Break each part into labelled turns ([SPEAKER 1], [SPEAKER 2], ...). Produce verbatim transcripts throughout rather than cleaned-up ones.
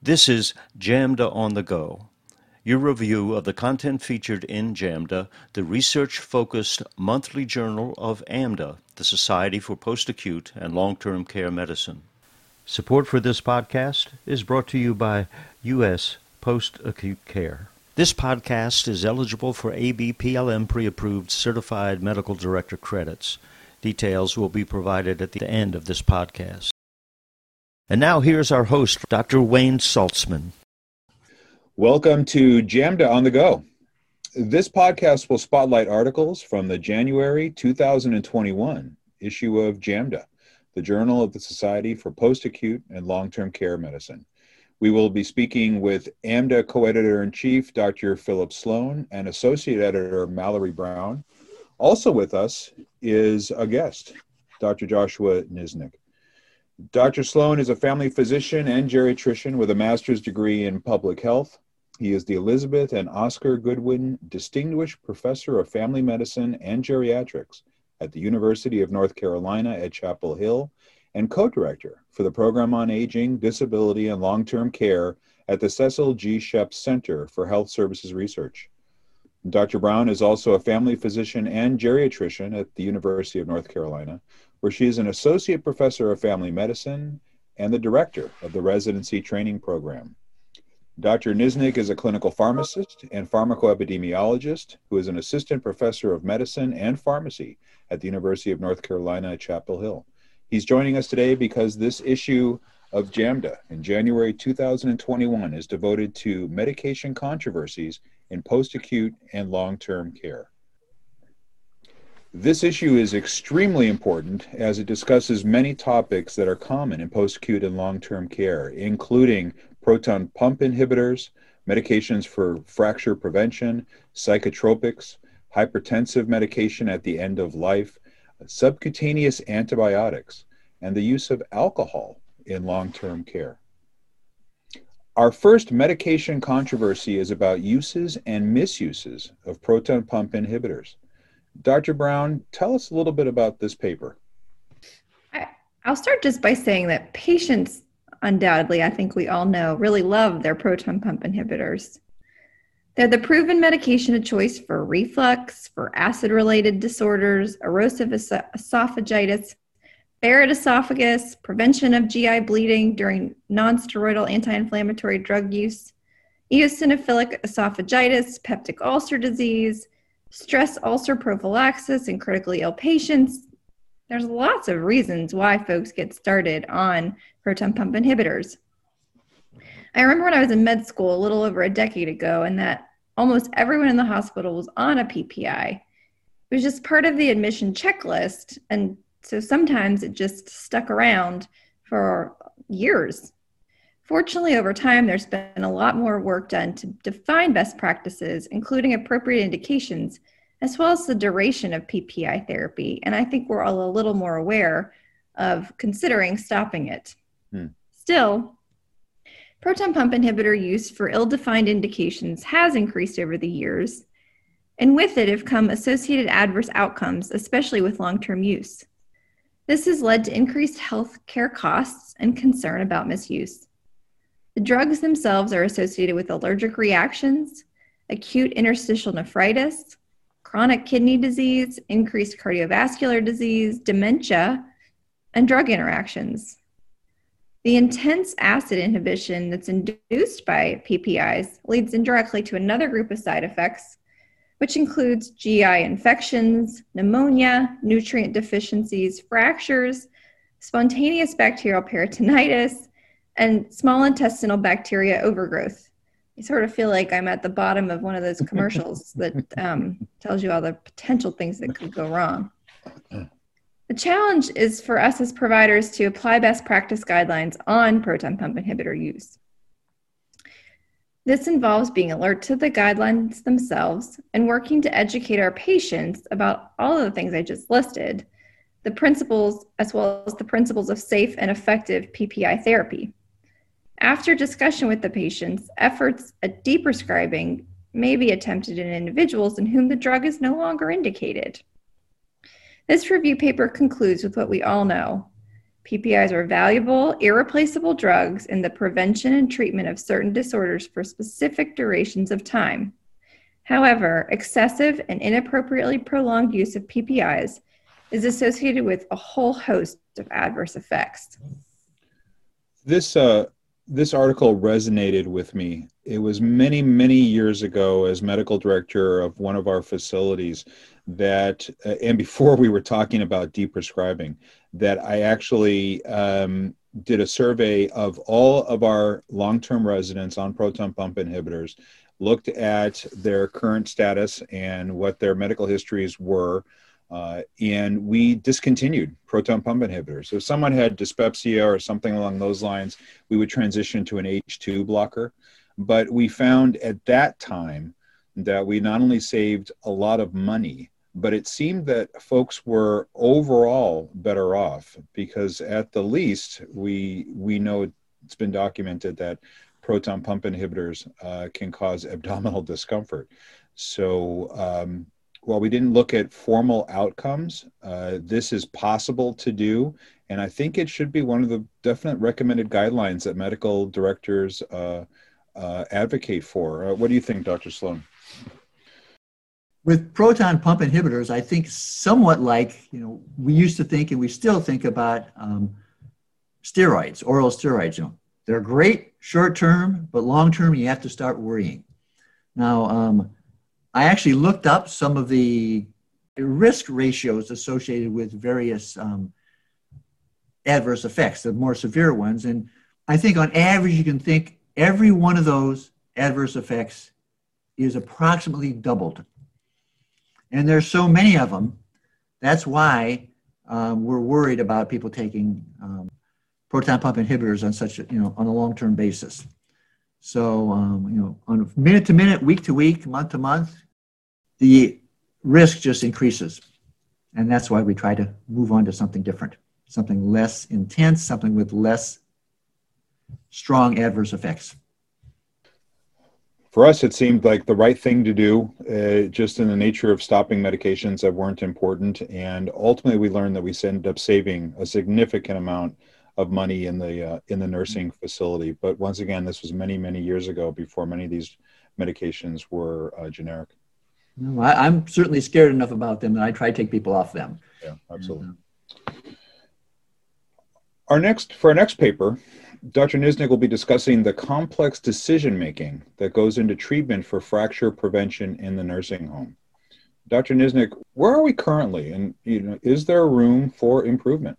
[SPEAKER 1] This is JAMDA on the Go, your review of the content featured in JAMDA, the research-focused monthly journal of AMDA, the Society for Post-Acute and Long-Term Care Medicine. Support for this podcast is brought to you by U S Post-Acute Care. This podcast is eligible for A B P L M pre-approved Certified Medical Director credits. Details will be provided at the end of this podcast. And now here's our host, Doctor Wayne Saltzman.
[SPEAKER 2] Welcome to JAMDA on the Go. This podcast will spotlight articles from the January two thousand twenty-one issue of JAMDA, the Journal of the Society for Post-Acute and Long-Term Care Medicine. We will be speaking with AMDA co-editor-in-chief, Doctor Philip Sloan, and associate editor, Mallory Brown. Also with us is a guest, Doctor Joshua Niznik. Doctor Sloan is a family physician and geriatrician with a master's degree in public health. He is the Elizabeth and Oscar Goodwin Distinguished Professor of Family Medicine and Geriatrics at the University of North Carolina at Chapel Hill and co-director for the Program on Aging, Disability, and Long-Term Care at the Cecil G. Shepp Center for Health Services Research. Doctor Brown is also a family physician and geriatrician at the University of North Carolina, where she is an associate professor of family medicine and the director of the residency training program. Doctor Niznik is a clinical pharmacist and pharmacoepidemiologist who is an assistant professor of medicine and pharmacy at the University of North Carolina at Chapel Hill. He's joining us today because this issue of JAMDA in January two thousand twenty-one is devoted to medication controversies in post-acute and long-term care. This issue is extremely important as it discusses many topics that are common in post-acute and long-term care, including proton pump inhibitors, medications for fracture prevention, psychotropics, hypertensive medication at the end of life, subcutaneous antibiotics, and the use of alcohol in long-term care. Our first medication controversy is about uses and misuses of proton pump inhibitors. Doctor Brown, tell us a little bit about this paper.
[SPEAKER 3] I, I'll start just by saying that patients, undoubtedly, I think we all know, really love their proton pump inhibitors. They're the proven medication of choice for reflux, for acid-related disorders, erosive es- esophagitis, Barrett esophagus, prevention of G I bleeding during non-steroidal anti-inflammatory drug use, eosinophilic esophagitis, peptic ulcer disease, stress ulcer prophylaxis in critically ill patients. There's lots of reasons why folks get started on proton pump inhibitors. I remember when I was in med school a little over a decade ago, and that almost everyone in the hospital was on a P P I. It was just part of the admission checklist, and so sometimes it just stuck around for years. Fortunately, over time, there's been a lot more work done to define best practices, including appropriate indications, as well as the duration of P P I therapy. And I think we're all a little more aware of considering stopping it. Hmm. Still, proton pump inhibitor use for ill-defined indications has increased over the years, and with it have come associated adverse outcomes, especially with long-term use. This has led to increased health care costs and concern about misuse. The drugs themselves are associated with allergic reactions, acute interstitial nephritis, chronic kidney disease, increased cardiovascular disease, dementia, and drug interactions. The intense acid inhibition that's induced by P P Is leads indirectly to another group of side effects, which includes G I infections, pneumonia, nutrient deficiencies, fractures, spontaneous bacterial peritonitis, and small intestinal bacteria overgrowth. I sort of feel like I'm at the bottom of one of those commercials that um, tells you all the potential things that could go wrong. The challenge is for us as providers to apply best practice guidelines on proton pump inhibitor use. This involves being alert to the guidelines themselves and working to educate our patients about all of the things I just listed, the principles as well as the principles of safe and effective P P I therapy. After discussion with the patients, efforts at deprescribing may be attempted in individuals in whom the drug is no longer indicated. This review paper concludes with what we all know. P P Is are valuable, irreplaceable drugs in the prevention and treatment of certain disorders for specific durations of time. However, excessive and inappropriately prolonged use of P P Is is associated with a whole host of adverse effects.
[SPEAKER 2] This uh, this article resonated with me. It was many, many years ago as medical director of one of our facilities that, uh, and before we were talking about deprescribing, that I actually um, did a survey of all of our long-term residents on proton pump inhibitors, looked at their current status and what their medical histories were, uh, and we discontinued proton pump inhibitors. If someone had dyspepsia or something along those lines, we would transition to an H two blocker. But we found at that time that we not only saved a lot of money, but it seemed that folks were overall better off, because at the least, we we know it's been documented that proton pump inhibitors uh, can cause abdominal discomfort. So um, while we didn't look at formal outcomes, uh, this is possible to do. And I think it should be one of the definite recommended guidelines that medical directors uh, uh, advocate for. Uh, what do you think, Doctor Sloan?
[SPEAKER 4] With proton pump inhibitors, I think somewhat like, you know, we used to think and we still think about um, steroids, oral steroids. You know, they're great short term, but long term, you have to start worrying. Now, um, I actually looked up some of the risk ratios associated with various um, adverse effects, the more severe ones. And I think on average, you can think every one of those adverse effects is approximately doubled. And there's so many of them. That's why um, we're worried about people taking um, proton pump inhibitors on such a, you know, on a long-term basis. So, um, you know, on minute to minute, week to week, month to month, the risk just increases. And that's why we try to move on to something different, something less intense, something with less strong adverse effects.
[SPEAKER 2] For us, it seemed like the right thing to do, uh, just in the nature of stopping medications that weren't important. And ultimately, we learned that we ended up saving a significant amount of money in the uh, in the nursing facility. But once again, this was many, many years ago, before many of these medications were uh, generic.
[SPEAKER 4] No, I, I'm certainly scared enough about them that I try to take people off them.
[SPEAKER 2] Yeah, absolutely. Mm-hmm. Our next, for our next paper, Doctor Knieznick will be discussing the complex decision-making that goes into treatment for fracture prevention in the nursing home. Doctor Knieznick, where are we currently, and you know, is there room for improvement?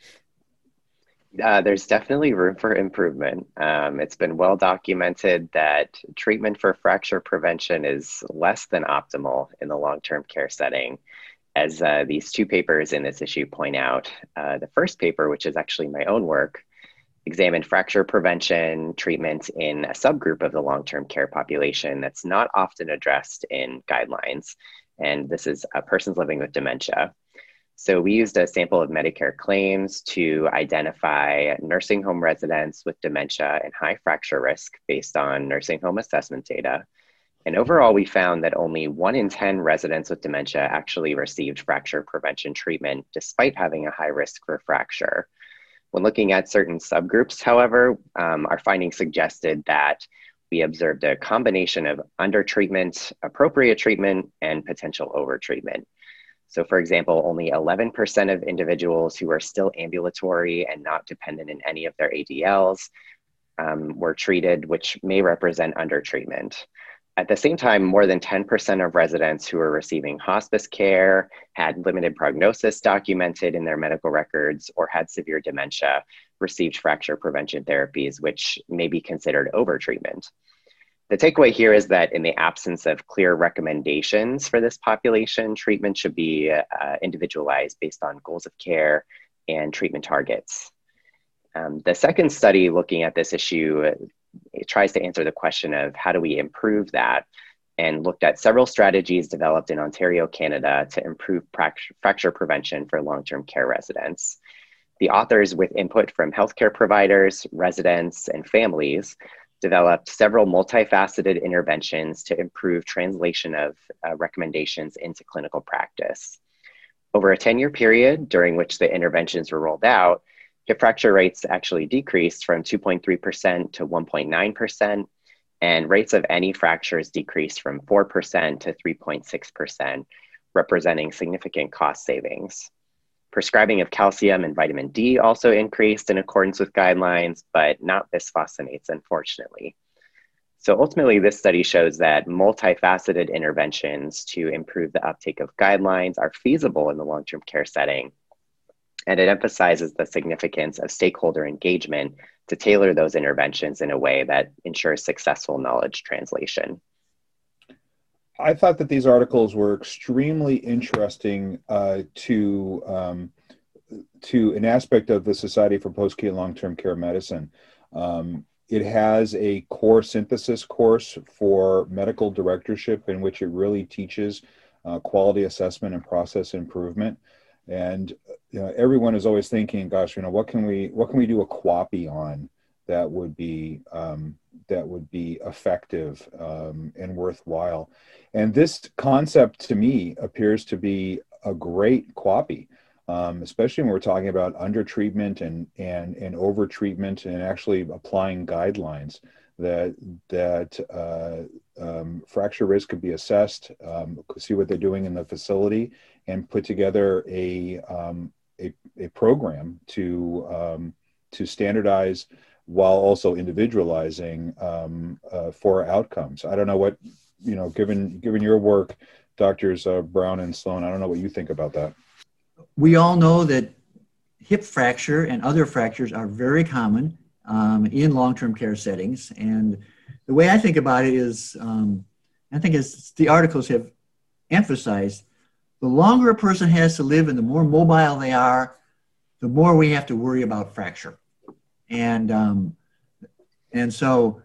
[SPEAKER 5] Uh, there's definitely room for improvement. Um, it's been well documented that treatment for fracture prevention is less than optimal in the long-term care setting, as uh, these two papers in this issue point out. Uh, the first paper, which is actually my own work, examined fracture prevention treatment in a subgroup of the long-term care population that's not often addressed in guidelines. And this is uh, persons living with dementia. So we used a sample of Medicare claims to identify nursing home residents with dementia and high fracture risk based on nursing home assessment data. And overall, we found that only one in ten residents with dementia actually received fracture prevention treatment despite having a high risk for fracture. When looking at certain subgroups, however, um, our findings suggested that we observed a combination of undertreatment, appropriate treatment, and potential overtreatment. So for example, only eleven percent of individuals who are still ambulatory and not dependent in any of their A D Ls um, were treated, which may represent undertreatment. At the same time, more than ten percent of residents who were receiving hospice care had limited prognosis documented in their medical records or had severe dementia, received fracture prevention therapies, which may be considered overtreatment. The takeaway here is that in the absence of clear recommendations for this population, treatment should be uh, individualized based on goals of care and treatment targets. Um, the second study looking at this issue, it tries to answer the question of how do we improve that, and looked at several strategies developed in Ontario, Canada to improve fracture prevention for long-term care residents. The authors, with input from healthcare providers, residents, and families, developed several multifaceted interventions to improve translation of uh, recommendations into clinical practice. Over a ten-year period during which the interventions were rolled out, Hip fracture rates actually decreased from two point three percent to one point nine percent, and rates of any fractures decreased from four percent to three point six percent, representing significant cost savings. Prescribing of calcium and vitamin D also increased in accordance with guidelines, but not bisphosphonates, unfortunately. So ultimately, this study shows that multifaceted interventions to improve the uptake of guidelines are feasible in the long-term care setting. And it emphasizes the significance of stakeholder engagement to tailor those interventions in a way that ensures successful knowledge translation.
[SPEAKER 2] I thought that these articles were extremely interesting uh, to um, to an aspect of the Society for Post-Acute Long-Term Care Medicine. Um, it has a core synthesis course for medical directorship in which it really teaches uh, quality assessment and process improvement. And you know, everyone is always thinking, "Gosh, you know, what can we what can we do a QAPI on that would be um, that would be effective um, and worthwhile?" And this concept to me appears to be a great QAPI, um, especially when we're talking about undertreatment and and and overtreatment, and actually applying guidelines that that uh, um, fracture risk could be assessed, um, see what they're doing in the facility, and put together a um, a, a program to um, to standardize while also individualizing um, uh, for outcomes. I don't know what, you know, given given your work, Doctors uh, Brown and Sloan, I don't know what you think about that.
[SPEAKER 4] We all know that hip fracture and other fractures are very common um, in long-term care settings. And the way I think about it is, um, I think as the articles have emphasized, the longer a person has to live and the more mobile they are, the more we have to worry about fracture. And, um, and so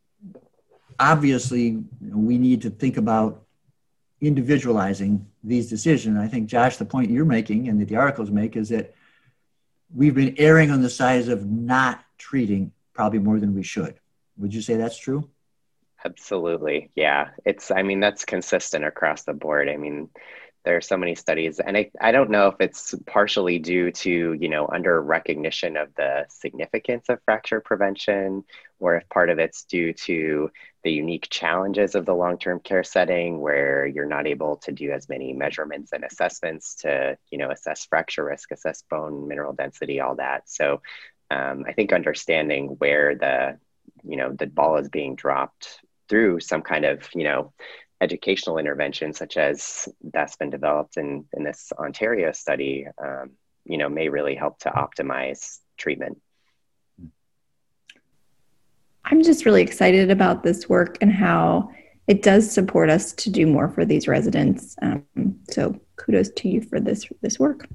[SPEAKER 4] obviously, you know, we need to think about individualizing these decisions. I think, Josh, the point you're making and that the articles make is that we've been erring on the side of not treating probably more than we should. Would you say that's true?
[SPEAKER 5] Absolutely. Yeah. It's, I mean, that's consistent across the board. I mean, there are so many studies, and I, I don't know if it's partially due to, you know, under recognition of the significance of fracture prevention, or if part of it's due to the unique challenges of the long-term care setting where you're not able to do as many measurements and assessments to, you know, assess fracture risk, assess bone mineral density, all that. So um, I think understanding where the, you know, the ball is being dropped through some kind of, you know, educational intervention such as that's been developed in, in this Ontario study, um, you know, may really help to optimize treatment.
[SPEAKER 3] I'm just really excited about this work and how it does support us to do more for these residents. Um, so kudos to you for this, this work.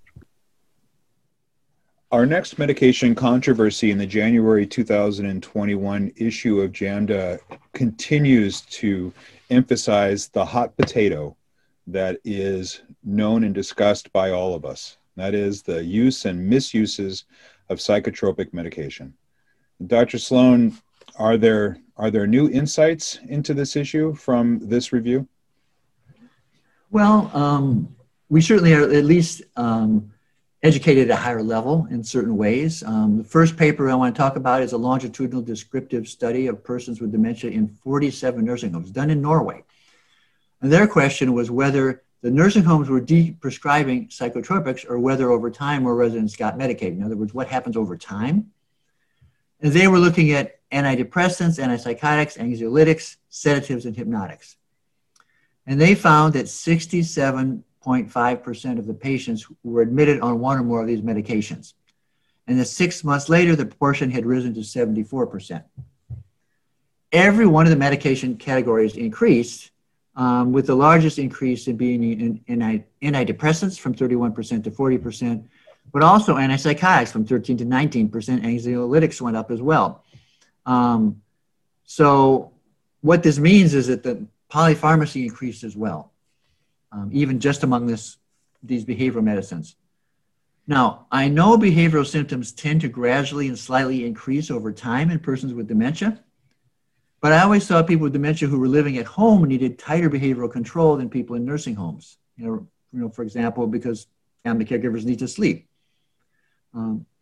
[SPEAKER 2] Our next medication controversy in the January two thousand twenty-one issue of JAMDA continues to emphasize the hot potato that is known and discussed by all of us. That is the use and misuses of psychotropic medication. Doctor Sloan, are there are there new insights into this issue from this review?
[SPEAKER 4] Well, um, we certainly are at least um, educated at a higher level in certain ways. Um, the first paper I want to talk about is a longitudinal descriptive study of persons with dementia in forty-seven nursing homes done in Norway. And their question was whether the nursing homes were de-prescribing psychotropics or whether over time more residents got medicated. In other words, what happens over time? And they were looking at antidepressants, antipsychotics, anxiolytics, sedatives, and hypnotics. And they found that sixty-seven zero point five percent of the patients were admitted on one or more of these medications. And then six months later, the proportion had risen to seventy-four percent. Every one of the medication categories increased, um, with the largest increase in being in, in, in antidepressants from thirty-one percent to forty percent, but also antipsychotics from thirteen to nineteen percent. Anxiolytics went up as well. Um, so what this means is that the polypharmacy increased as well, um, even just among this, these behavioral medicines. Now, I know behavioral symptoms tend to gradually and slightly increase over time in persons with dementia, but I always saw people with dementia who were living at home needed tighter behavioral control than people in nursing homes. You know, you know, for example, because family caregivers need to sleep. Um,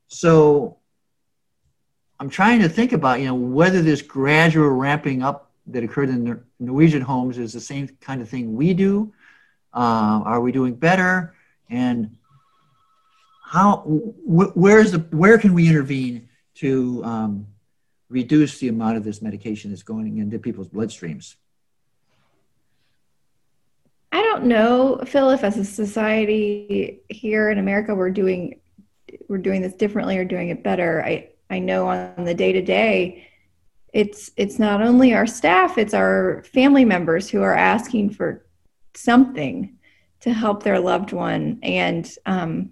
[SPEAKER 4] So I'm trying to think about, you know, whether this gradual ramping up that occurred in the Norwegian homes is the same kind of thing we do. Uh, are we doing better? And how, wh- where's the, where can we intervene to um, reduce the amount of this medication that's going into people's bloodstreams?
[SPEAKER 3] I don't know, Phil, if as a society here in America we're doing we're doing this differently or doing it better. I, I know on the day to day, it's it's not only our staff, it's our family members who are asking for something to help their loved one. And um,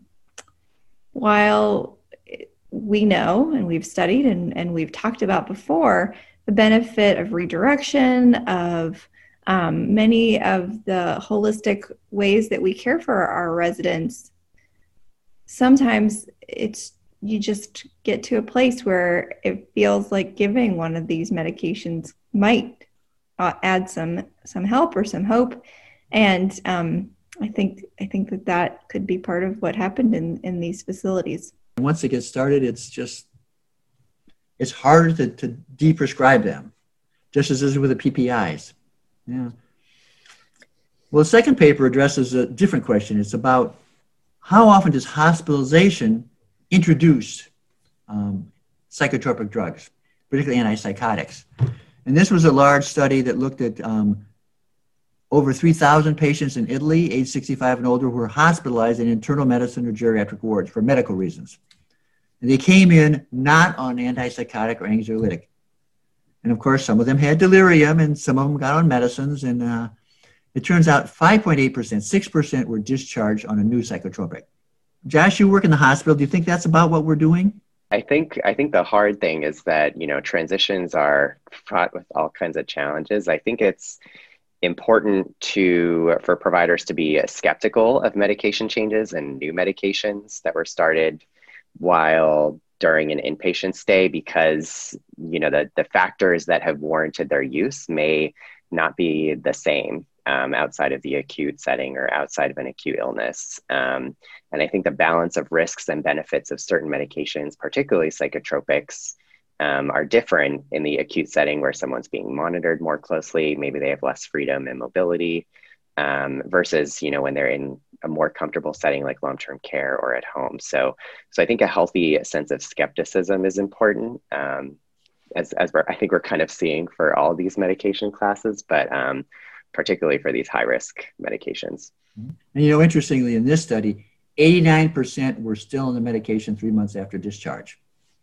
[SPEAKER 3] while we know and we've studied and, and we've talked about before the benefit of redirection, of um, many of the holistic ways that we care for our residents, sometimes it's you just get to a place where it feels like giving one of these medications might uh, add some some help or some hope. And um, I think I think that that could be part of what happened in, in these facilities.
[SPEAKER 4] Once it gets started, it's just, it's harder to, to de-prescribe them, just as is with the P P Is. Yeah. Well, the second paper addresses a different question. It's about how often does hospitalization introduce um, psychotropic drugs, particularly antipsychotics? And this was a large study that looked at um, over three thousand patients in Italy, age sixty-five and older, who were hospitalized in internal medicine or geriatric wards for medical reasons. And they came in not on antipsychotic or anxiolytic. And of course, some of them had delirium and some of them got on medicines. And uh, it turns out five point eight percent, six percent were discharged on a new psychotropic. Josh, you work in the hospital. Do you think that's about what we're doing?
[SPEAKER 5] I think I think the hard thing is that, you know, transitions are fraught with all kinds of challenges. I think it's important to for providers to be skeptical of medication changes and new medications that were started while during an inpatient stay, because, you know, the, the factors that have warranted their use may not be the same um, outside of the acute setting or outside of an acute illness. Um, and I think the balance of risks and benefits of certain medications, particularly psychotropics, um, are different in the acute setting where someone's being monitored more closely. Maybe they have less freedom and mobility um, versus, you know, when they're in a more comfortable setting like long-term care or at home. So, so I think a healthy sense of skepticism is important, um, as, as we're, I think we're kind of seeing for all these medication classes, but um, particularly for these high-risk medications.
[SPEAKER 4] And, you know, interestingly, in this study, eighty-nine percent were still on the medication three months after discharge.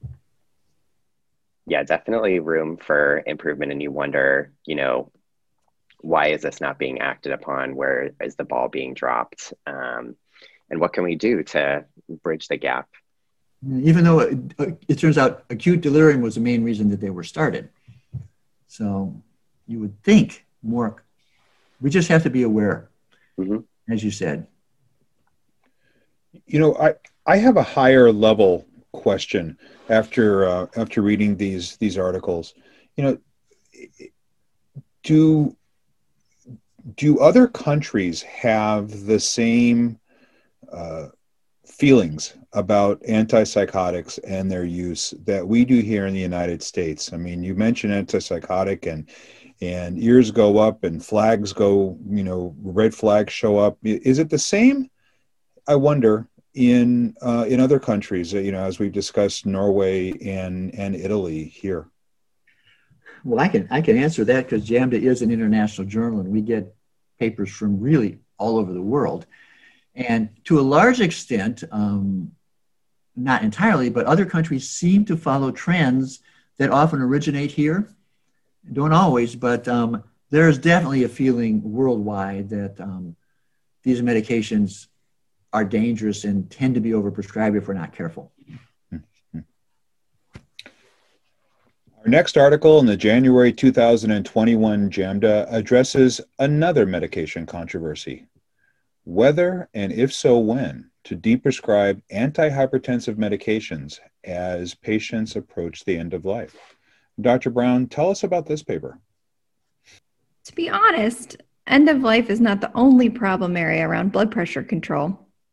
[SPEAKER 5] Yeah, definitely room for improvement. And you wonder, you know, why is this not being acted upon? Where is the ball being dropped? Um, and what can we do to bridge the gap?
[SPEAKER 4] Even though it, it turns out acute delirium was the main reason that they were started. So you would think more, we just have to be aware, mm-hmm. as you said.
[SPEAKER 2] You know, I, I have a higher level question after uh, after reading these these articles. You know, do do other countries have the same uh, feelings about antipsychotics and their use that we do here in the United States? I mean, you mentioned antipsychotic, and and ears go up and flags go, you know, red flags show up. Is it the same? I wonder. In uh, in other countries, you know, as we've discussed, Norway and and Italy here.
[SPEAKER 4] Well, I can I can answer that because JAMDA is an international journal, and we get papers from really all over the world, and to a large extent, um, not entirely, but other countries seem to follow trends that often originate here. Don't always, but um, there is definitely a feeling worldwide that um, these medications are dangerous and tend to be overprescribed if we're not careful.
[SPEAKER 2] Our next article in the January two thousand twenty-one JAMDA addresses another medication controversy: whether, and if so when, to deprescribe antihypertensive medications as patients approach the end of life. Doctor Brown, tell us about this paper.
[SPEAKER 3] To be honest, end of life is not the only problem area around blood pressure control.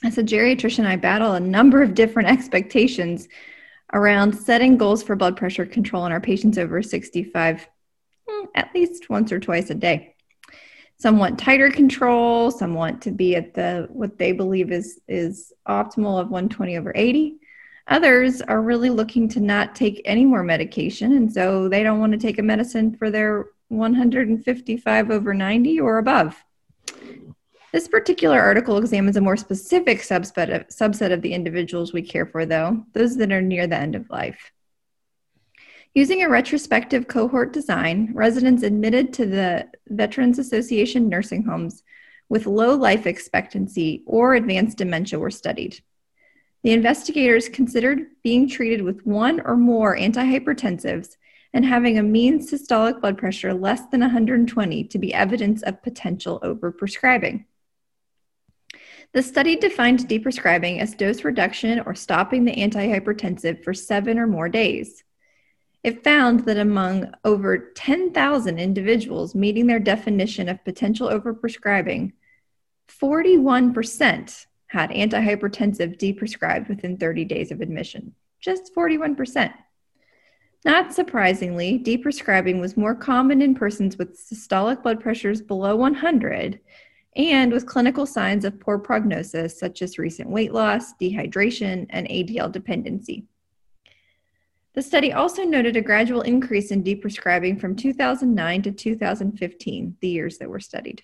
[SPEAKER 3] As a geriatrician, I battle a number of different expectations around setting goals for blood pressure control in our patients over sixty-five, at least once or twice a day. Some want tighter control, some want to be at the what they believe is, is optimal of one twenty over eighty. Others are really looking to not take any more medication, and so they don't want to take a medicine for their one fifty-five over ninety or above. This particular article examines a more specific subset of, subset of the individuals we care for, though, those that are near the end of life. Using a retrospective cohort design, residents admitted to the Veterans Association nursing homes with low life expectancy or advanced dementia were studied. The investigators considered being treated with one or more antihypertensives and having a mean systolic blood pressure less than one hundred twenty to be evidence of potential overprescribing. The study defined deprescribing as dose reduction or stopping the antihypertensive for seven or more days. It found that among over ten thousand individuals meeting their definition of potential overprescribing, forty-one percent had antihypertensive deprescribed within thirty days of admission. Just forty-one percent. Not surprisingly, deprescribing was more common in persons with systolic blood pressures below one hundred and with clinical signs of poor prognosis, such as recent weight loss, dehydration, and A D L dependency. The study also noted a gradual increase in deprescribing from two thousand nine to two thousand fifteen, the years that were studied.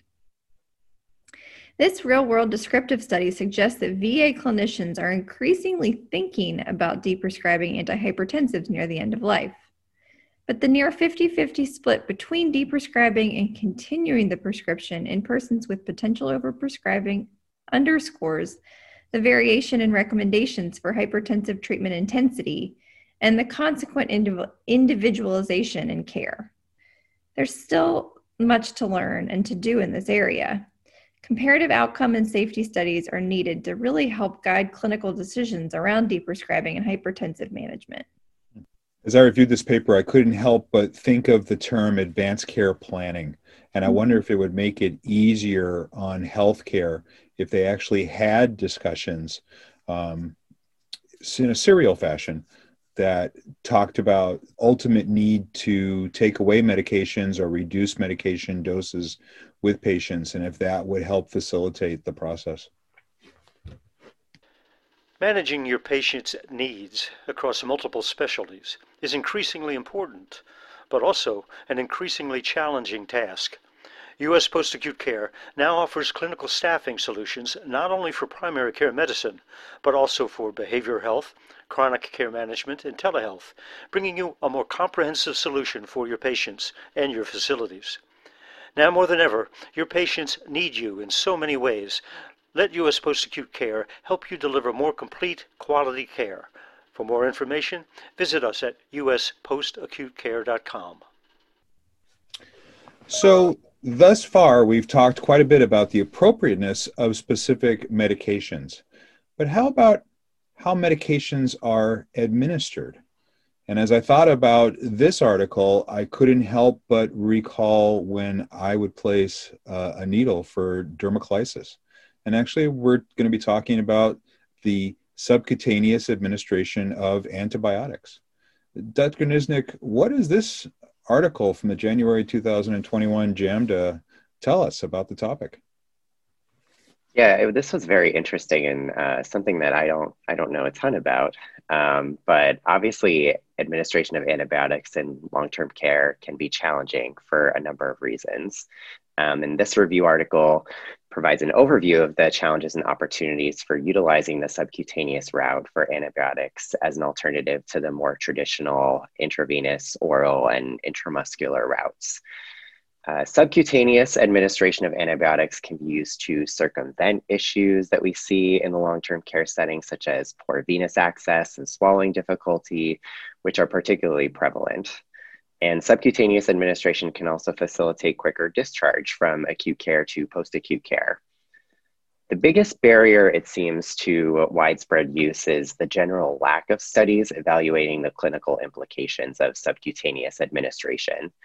[SPEAKER 3] This real-world descriptive study suggests that V A clinicians are increasingly thinking about deprescribing antihypertensives near the end of life. But the near fifty-fifty split between deprescribing and continuing the prescription in persons with potential overprescribing underscores the variation in recommendations for hypertensive treatment intensity and the consequent indiv- individualization in care. There's still much to learn and to do in this area. Comparative outcome and safety studies are needed to really help guide clinical decisions around deprescribing and hypertensive management.
[SPEAKER 2] As I reviewed this paper, I couldn't help but think of the term advanced care planning. And I wonder if it would make it easier on healthcare if they actually had discussions um, in a serial fashion that talked about ultimate need to take away medications or reduce medication doses with patients, and if that would help facilitate the process.
[SPEAKER 1] Managing your patient's needs across multiple specialties is increasingly important, but also an increasingly challenging task. U S Post-Acute Care now offers clinical staffing solutions not only for primary care medicine, but also for behavioral health, chronic care management, and telehealth, bringing you a more comprehensive solution for your patients and your facilities. Now more than ever, your patients need you in so many ways. Let U S Post-Acute Care help you deliver more complete, quality care. For more information, visit us at u s post acute care dot com.
[SPEAKER 2] So, thus far, we've talked quite a bit about the appropriateness of specific medications. But how about how medications are administered? And as I thought about this article, I couldn't help but recall when I would place uh, a needle for dermoclysis. And actually, we're going to be talking about the subcutaneous administration of antibiotics. Doctor Knieznick, what does this article from the January two thousand twenty-one JAMDA tell us about the topic?
[SPEAKER 5] Yeah, it, this was very interesting and uh, something that I don't I don't know a ton about. Um, but obviously, administration of antibiotics in long-term care can be challenging for a number of reasons. Um, and this review article provides an overview of the challenges and opportunities for utilizing the subcutaneous route for antibiotics as an alternative to the more traditional intravenous, oral, and intramuscular routes. Uh, subcutaneous administration of antibiotics can be used to circumvent issues that we see in the long-term care setting, such as poor venous access and swallowing difficulty, which are particularly prevalent. And subcutaneous administration can also facilitate quicker discharge from acute care to post-acute care. The biggest barrier, it seems, to widespread use is the general lack of studies evaluating the clinical implications of subcutaneous administration.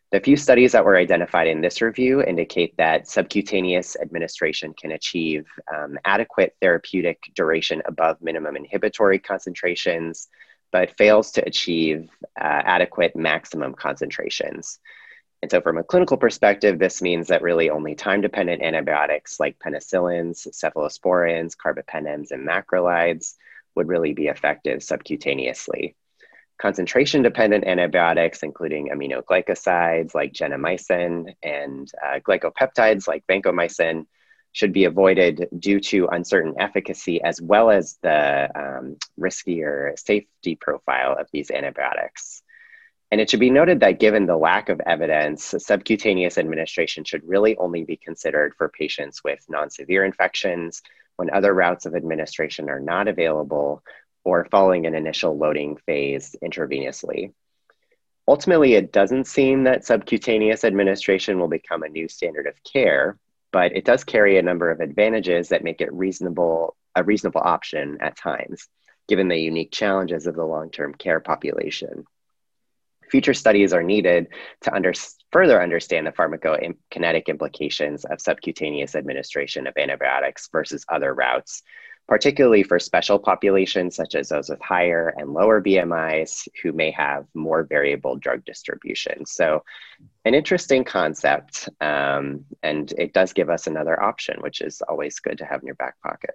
[SPEAKER 5] The few studies that were identified in this review indicate that subcutaneous administration can achieve um, adequate therapeutic duration above minimum inhibitory concentrations, but fails to achieve uh, adequate maximum concentrations. And so from a clinical perspective, this means that really only time-dependent antibiotics like penicillins, cephalosporins, carbapenems, and macrolides would really be effective subcutaneously. Concentration-dependent antibiotics, including aminoglycosides like gentamicin and uh, glycopeptides like vancomycin, should be avoided due to uncertain efficacy as well as the um, riskier safety profile of these antibiotics. And it should be noted that given the lack of evidence, subcutaneous administration should really only be considered for patients with non-severe infections when other routes of administration are not available or following an initial loading phase intravenously. Ultimately, it doesn't seem that subcutaneous administration will become a new standard of care, but it does carry a number of advantages that make it reasonable, a reasonable option at times, given the unique challenges of the long-term care population. Future studies are needed to under, further understand the pharmacokinetic implications of subcutaneous administration of antibiotics versus other routes, particularly for special populations such as those with higher and lower B M Is who may have more variable drug distribution. So an interesting concept, um, and it does give us another option, which is always good to have in your back pocket.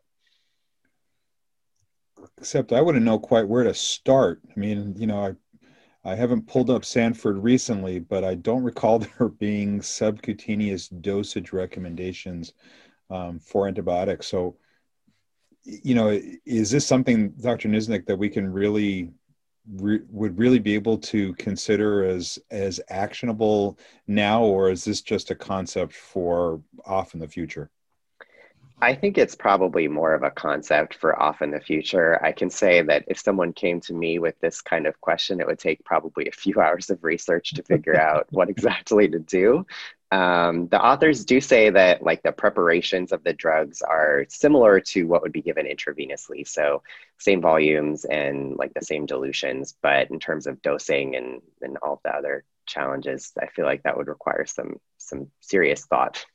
[SPEAKER 2] Except I wouldn't know quite where to start. I mean, you know, I I haven't pulled up Sanford recently, but I don't recall there being subcutaneous dosage recommendations um, for antibiotics. So, you know, is this something, Doctor Nisnik, that we can really, re would really be able to consider as, as actionable now, or is this just a concept for off in the future?
[SPEAKER 5] I think it's probably more of a concept for off in the future. I can say that if someone came to me with this kind of question, it would take probably a few hours of research to figure out what exactly to do. Um, the authors do say that like the preparations of the drugs are similar to what would be given intravenously. So same volumes and like the same dilutions, but in terms of dosing and, and all the other challenges, I feel like that would require some, some serious thought.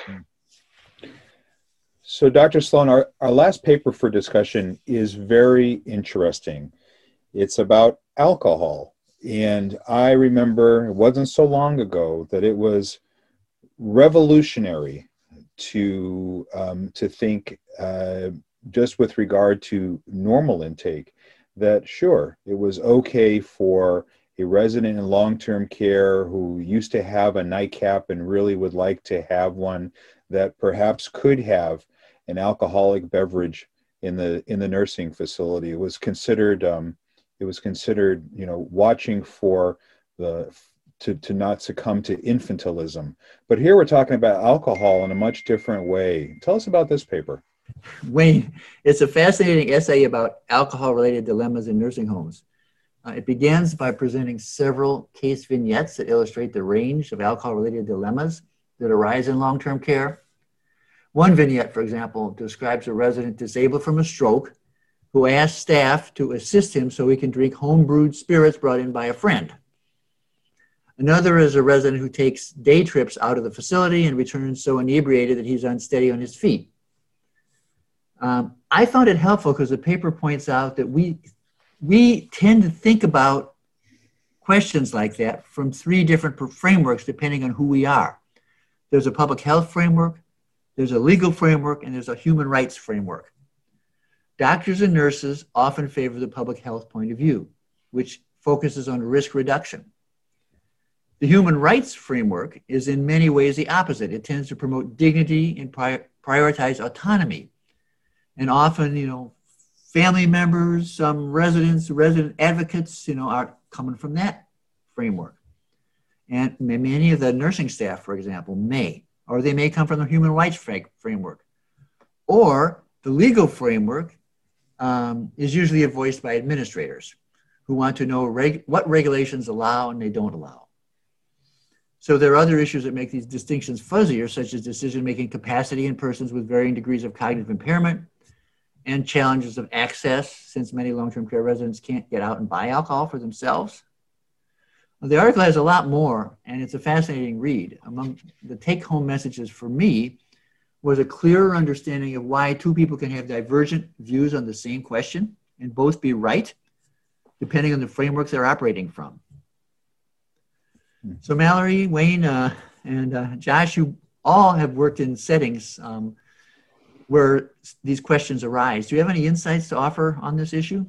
[SPEAKER 2] So Doctor Sloan, our, our last paper for discussion is very interesting. It's about alcohol. And I remember it wasn't so long ago that it was revolutionary to, um, to think uh, just with regard to normal intake, that sure, it was okay for a resident in long-term care who used to have a nightcap and really would like to have one, that perhaps could have an alcoholic beverage in the in the nursing facility. It was considered um, it was considered you know watching for the to to not succumb to infantilism. But here we're talking about alcohol in a much different way. Tell us about this paper.
[SPEAKER 4] Wayne, it's a fascinating essay about alcohol-related dilemmas in nursing homes. Uh, it begins by presenting several case vignettes that illustrate the range of alcohol-related dilemmas that arise in long-term care. One vignette, for example, describes a resident disabled from a stroke who asked staff to assist him so he can drink home-brewed spirits brought in by a friend. Another is a resident who takes day trips out of the facility and returns so inebriated that he's unsteady on his feet. Um, I found it helpful because the paper points out that we, we tend to think about questions like that from three different frameworks depending on who we are. There's a public health framework, there's a legal framework, and there's a human rights framework. Doctors and nurses often favor the public health point of view, which focuses on risk reduction. The human rights framework is in many ways the opposite. It tends to promote dignity and prior, prioritize autonomy. And often, you know, family members, some residents, resident advocates, you know, are coming from that framework. And many of the nursing staff, for example, may. Or they may come from the human rights framework. Or the legal framework um, is usually voiced by administrators who want to know reg what regulations allow and they don't allow. So there are other issues that make these distinctions fuzzier, such as decision-making capacity in persons with varying degrees of cognitive impairment and challenges of access, since many long-term care residents can't get out and buy alcohol for themselves. The article has a lot more, and it's a fascinating read. Among the take-home messages for me was a clearer understanding of why two people can have divergent views on the same question and both be right, depending on the frameworks they're operating from. So Mallory, Wayne, uh, and uh, Josh, you all have worked in settings um, where these questions arise. Do you have any insights to offer on this issue?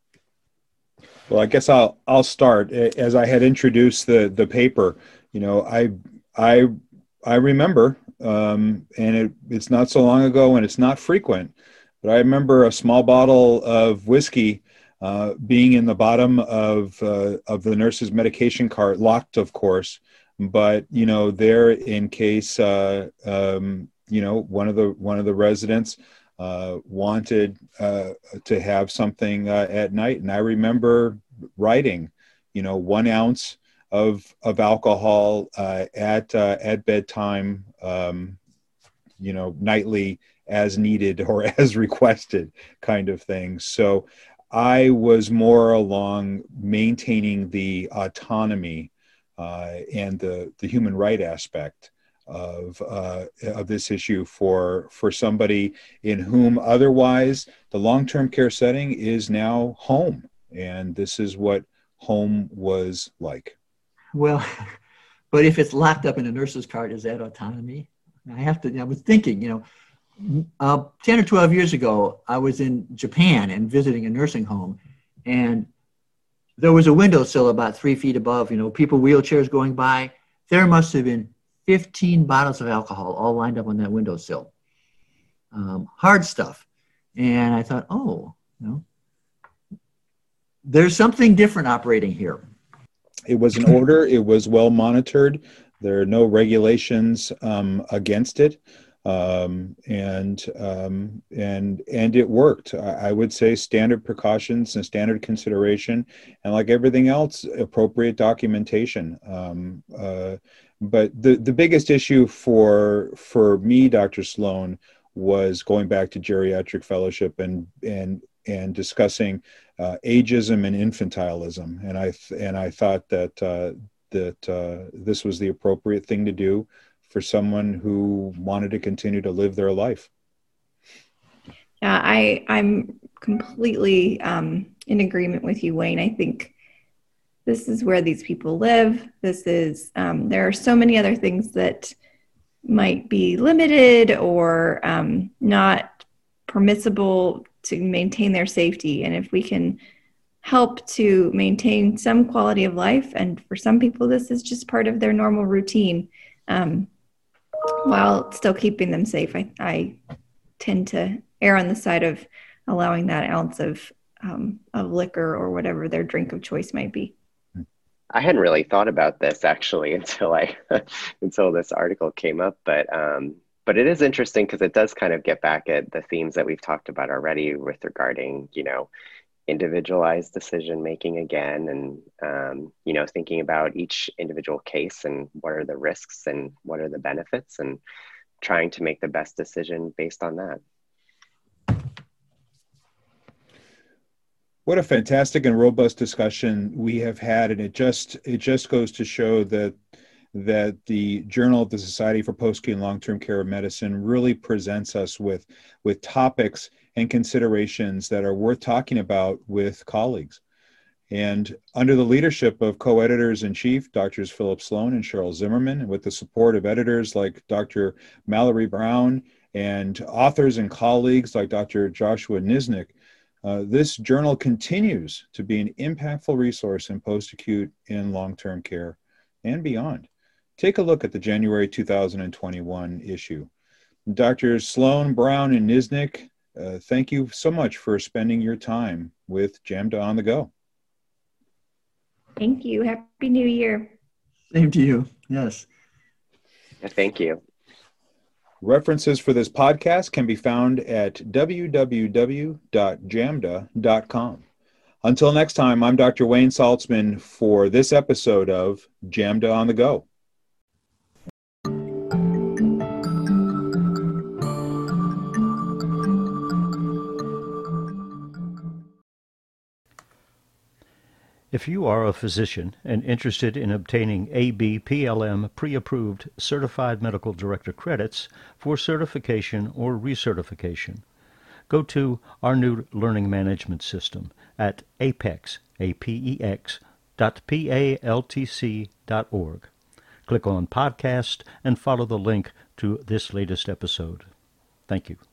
[SPEAKER 2] Well, I guess I'll I'll start. As I had introduced the the paper, you know, I I I remember, um, and it, it's not so long ago, and it's not frequent, but I remember a small bottle of whiskey uh, being in the bottom of uh, of the nurse's medication cart, locked, of course, but you know, there in case uh, um, you know, one of the one of the residents Uh, wanted uh, to have something uh, at night. And I remember writing, you know, one ounce of of alcohol uh, at uh, at bedtime, um, you know, nightly as needed or as requested kind of thing. So I was more along maintaining the autonomy uh, and the, the human right aspect of uh, of this issue for for somebody in whom otherwise the long-term care setting is now home, and this is what home was like.
[SPEAKER 4] Well, but if it's locked up in a nurse's cart, is that autonomy? I have to. I was thinking, you know, uh, ten or twelve years ago, I was in Japan and visiting a nursing home, and there was a windowsill about three feet above. You know, people wheelchairs going by. There must have been fifteen bottles of alcohol all lined up on that windowsill. Um, hard stuff. And I thought, oh, you know, there's something different operating here.
[SPEAKER 2] It was an order. It was well monitored. There are no regulations um, against it. Um, and, um, and, and it worked. I, I would say standard precautions and standard consideration, and like everything else, appropriate documentation. Um, uh, But the, the biggest issue for for me, Doctor Sloan, was going back to geriatric fellowship and and and discussing uh, ageism and infantilism, and I and I thought that uh, that uh, this was the appropriate thing to do for someone who wanted to continue to live their life.
[SPEAKER 3] Yeah, I I'm completely um, in agreement with you, Wayne. I think this is where these people live. This is, um, there are so many other things that might be limited or um, not permissible to maintain their safety. And if we can help to maintain some quality of life, and for some people, this is just part of their normal routine, um, while still keeping them safe, I, I tend to err on the side of allowing that ounce of, um, of liquor or whatever their drink of choice might be.
[SPEAKER 5] I hadn't really thought about this actually until I until this article came up, but um, but it is interesting because it does kind of get back at the themes that we've talked about already with regarding, you know, individualized decision making again, and um, you know, thinking about each individual case and what are the risks and what are the benefits, and trying to make the best decision based on that.
[SPEAKER 2] What a fantastic and robust discussion we have had, and it just it just goes to show that that the Journal of the Society for Post-Acute and Long-Term Care of Medicine really presents us with with topics and considerations that are worth talking about with colleagues. And under the leadership of co-editors-in-chief, Doctors Philip Sloan and Cheryl Zimmerman, and with the support of editors like Doctor Mallory Brown and authors and colleagues like Doctor Joshua Nisnik, Uh, this journal continues to be an impactful resource in post-acute and long-term care and beyond. Take a look at the January two thousand twenty-one issue. Doctors Sloan, Brown, and Nisnik, uh, thank you so much for spending your time with JAMDA on the Go.
[SPEAKER 3] Thank you. Happy New Year.
[SPEAKER 4] Same to you. Yes.
[SPEAKER 5] Yeah, thank you.
[SPEAKER 2] References for this podcast can be found at w w w dot jamda dot com. Until next time, I'm Doctor Wayne Saltzman for this episode of JAMDA on the Go.
[SPEAKER 1] If you are a physician and interested in obtaining A B P L M pre-approved Certified Medical Director credits for certification or recertification, go to our new learning management system at apex, A P E X, dot P A L T C dot org. Click on Podcast and follow the link to this latest episode. Thank you.